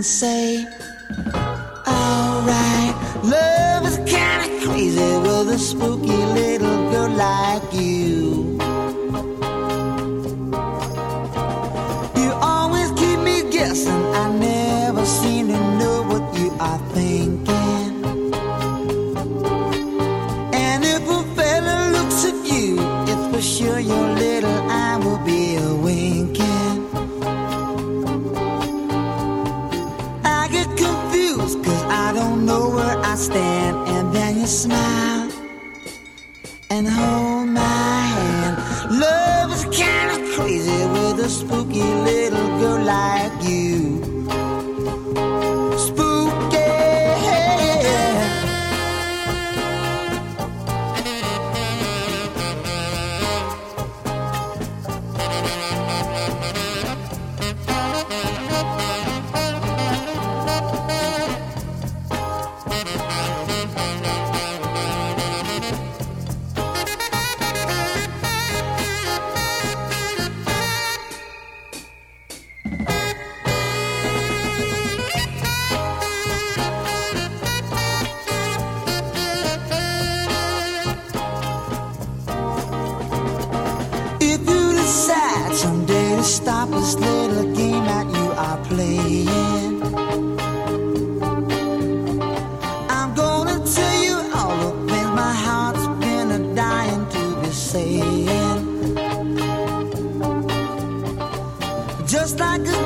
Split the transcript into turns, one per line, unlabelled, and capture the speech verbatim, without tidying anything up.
say, alright, love is kinda crazy with a spooky little girl like you. You always keep me guessing, I never seem to know what you are thinking. And if a fella looks at you, it's for sure your little eye will be a winking. I get confused cause I don't know where I stand. And then you smile and hold my hand. Love is kinda crazy with a spooky little girl like you. Spooky. Someday to stop this little game that you are playing, I'm gonna tell you all the things my heart's been a dying to be saying. Just like a